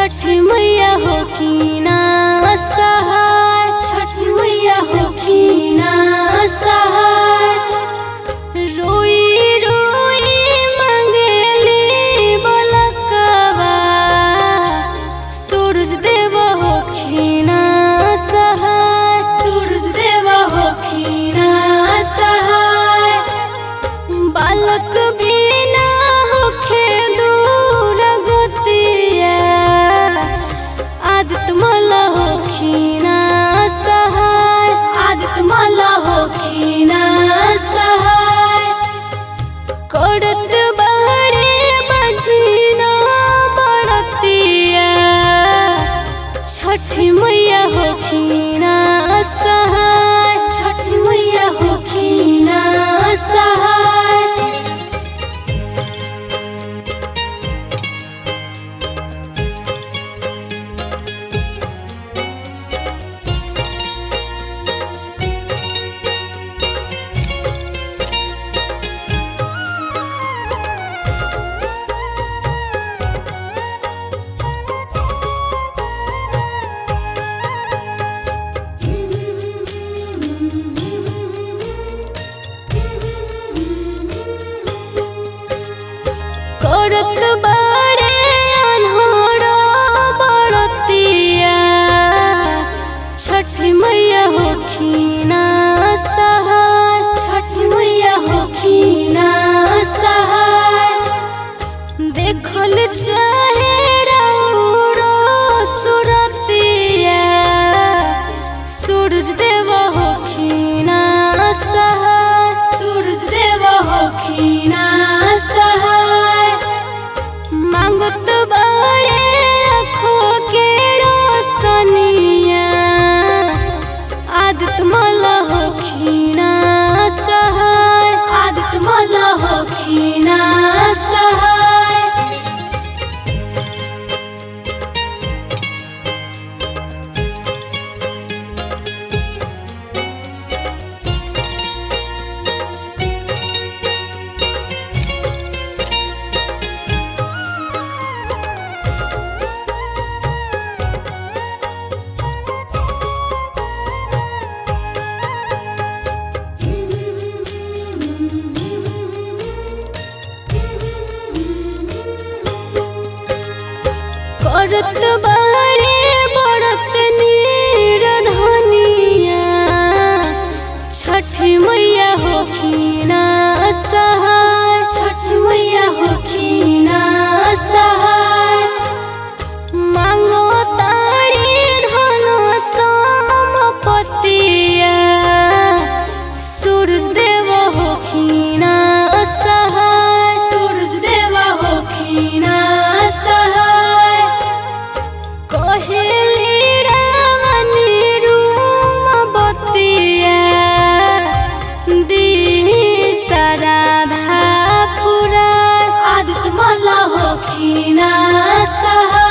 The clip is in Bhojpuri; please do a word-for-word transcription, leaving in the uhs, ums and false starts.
छठी मैया होखिना सहाय, छठी मैया होखिना सहाय। रोई रोई मंगेली बलकवा, सूरज देव होखिना सहाय, सूरज देव होखिना सहाय। बालक बिना होखे दूर गतिया, आदित्य मल होखिना सहाय, आदित्य मल होखिना सहाय। करत बाड़े बझिना बड़तिया, छठी मैया होखिना सहाय, छठी मैया होखिना सहाय। करत बाड़े अनहरा बड़तिया, छठी मैया होखिना सहाय, छठी मैया होखिना सहाय। देखल चाहे रउरो सुरतिया, सूरज देव होखिना सहाय, सूरज देव होखिना सहाय। मांगत बाड़े आँखों के रोशनिया, आदित्य मल होखिना सहाय, आदित्य मल होखिना सहाय। करत बाड़े बड़त निरधनिया, छठी मैया होखिना सहाय, छठी मैया होखिना सहाय। मांगो ताड़ी धन संपत्तिया, सूरज देव होखिना सहाय, सूरज देव होखिना सहाय। कहेली रावणी रूम बतिया, दी साराधा पुराय, आदित्य मल होखिना सहाय।